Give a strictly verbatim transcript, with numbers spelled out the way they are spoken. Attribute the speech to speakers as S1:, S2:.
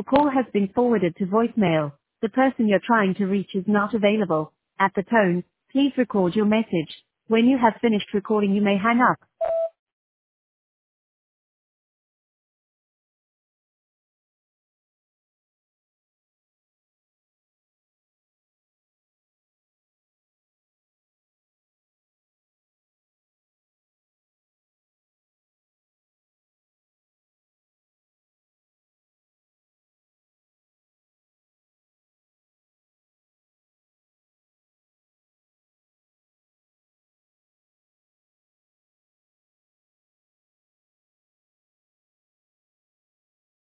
S1: call has been forwarded to voicemail. The person you're trying to reach is not available. At the tone, please record your message. When you have finished recording, you may hang up.